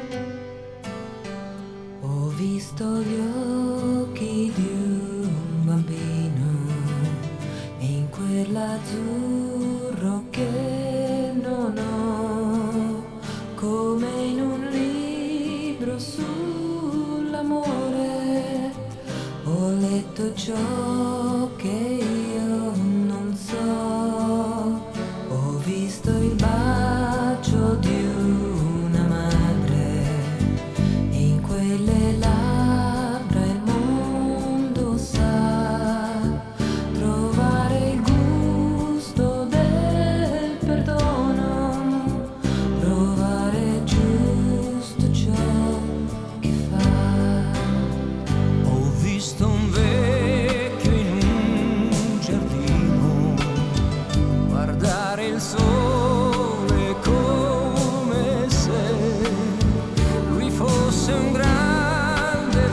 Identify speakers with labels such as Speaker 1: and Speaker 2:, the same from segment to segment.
Speaker 1: Ho visto gli occhi di un bambino in quell'azzurro che non ho, come in un libro sull'amore. Ho letto ciò che io non so. Ho visto il bacio di una madre e in quelle labbra il mondo sa trovare il gusto del perdono, provare giusto ciò che fa.
Speaker 2: Ho visto un vecchio in un giardino guardare il sole come se lui fosse un grande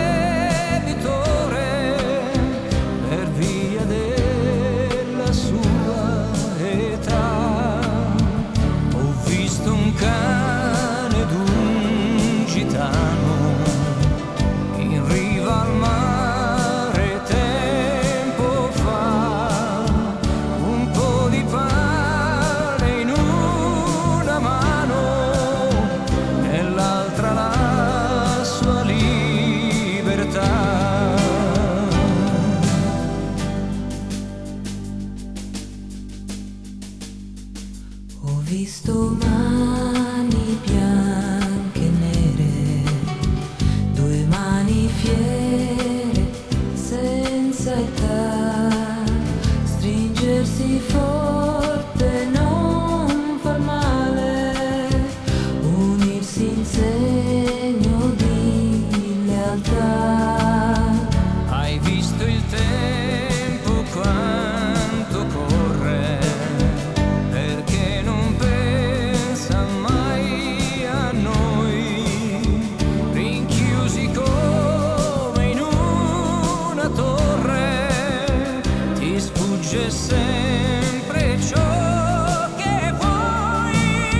Speaker 2: debitore per via della sua età. Ho visto un cane d'un gitano in riva al mare tempo fa, un po' di pane in una mano, nell'altra la sua libertà.
Speaker 1: Ho visto mani bianche e nere, due mani fiere senza età, stringersi forte non fa male, unirsi in segno di lealtà.
Speaker 2: Hai visto il tempo quanto corre, perché non pensa mai a noi, rinchiusi come in una torre, ti sfugge sempre ciò che vuoi.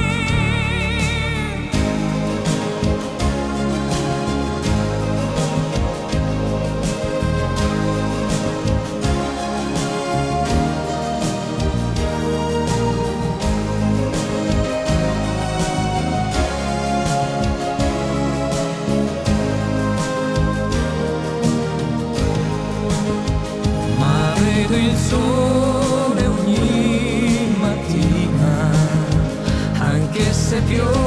Speaker 2: Ma vedo il sole ogni mattina, anche se piove